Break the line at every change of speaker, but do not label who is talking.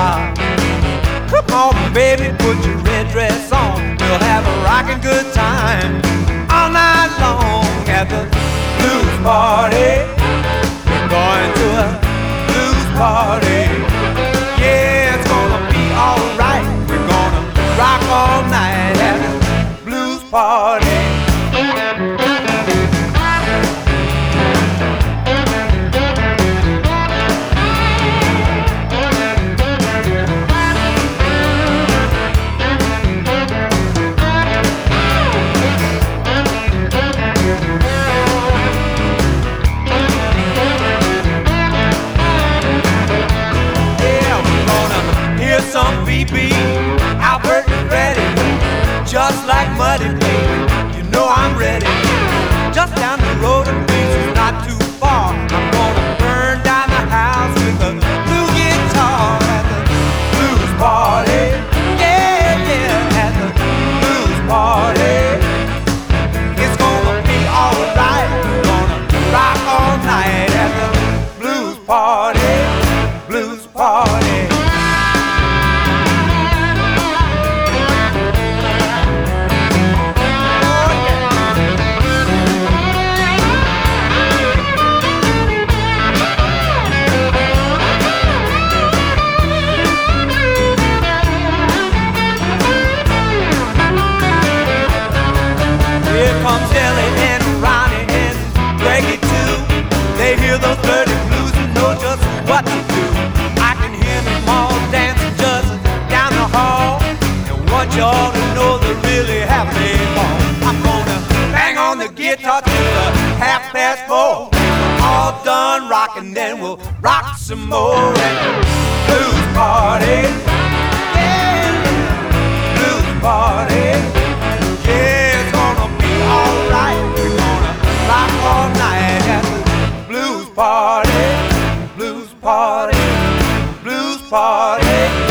bar. Come on, baby, put your red dress on. We'll have a rockin' good time all night long at the blues party. We're going to a blues party. Yeah, it's gonna be alright. We're gonna rock all night at the blues party. Some BB, Albert and Freddie, just like Muddy, baby. You know I'm ready. Just down the road and it's not too far. I'm gonna burn down the house with a blue guitar at the blues party. Yeah, yeah, at the blues party. It's gonna be alright. We're gonna rock all night at the blues party. Blues party. Comes Ellie and Ronnie and Greggy too. They hear those dirty blues and know just what to do. I can hear them all dancing just down the hall. And want you all to know they're really having fun. I'm gonna bang on the guitar till the 4:30. All done rocking, then we'll rock some more at the blues party. Yeah, blues party. Yeah, it's gonna be alright. We're gonna rock all night at the blues party. Blues party. Blues party.